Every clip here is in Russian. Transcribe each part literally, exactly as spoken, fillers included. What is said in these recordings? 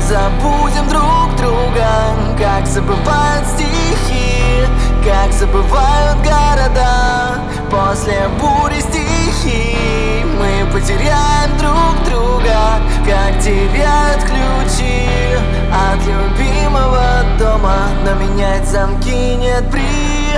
забудем друг друга, как забывают стихи, как забывают города после бури стихий. Мы потеряем друг друга, как теряют ключи от любимого дома, но менять замки нет причин.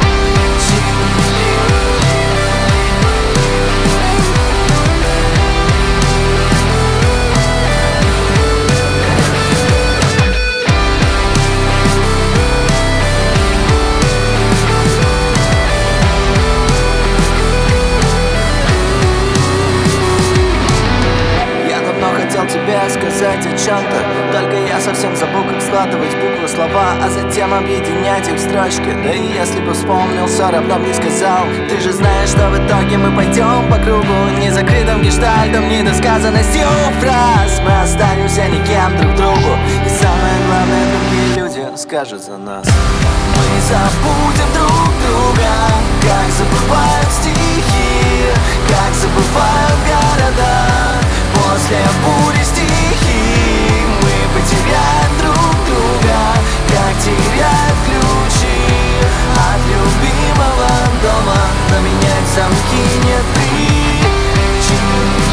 Хотел тебе сказать о чем-то, только я совсем забыл, как складывать буквы, слова, а затем объединять их в строчки. Да и если бы вспомнил, все равно бы не сказал. Ты же знаешь, что в итоге мы пойдем по кругу, незакрытым гештальтом, недосказанностью фраз. Мы останемся никем друг другу, и самое главное, другие люди скажут за нас. Мы забудем друг друга, как забывают стихи, как забывают города после бури стихий. Мы потеряем друг друга, как теряют ключи от любимого дома, но менять замки нет причин.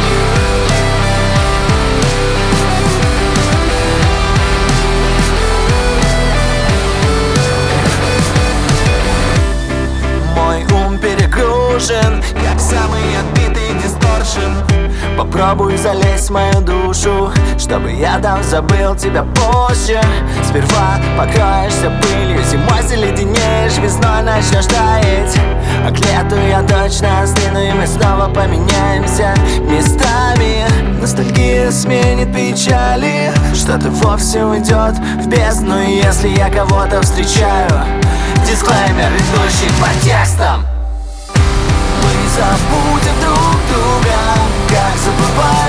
Мой ум перегружен, как самый отбитый дисторшн. Попробуй залезть в мою душу, чтобы я там забыл тебя позже. Сперва покроешься пылью, зимой заледенеешь, весной начнешь таять. А к лету я точно остыну, и мы снова поменяемся местами. Ностальгия сменит печали, что-то вовсе уйдет в бездну, если я кого-то встречаю. Дисклеймер, идущий по текстам. Мы забудем друг друга, как забывать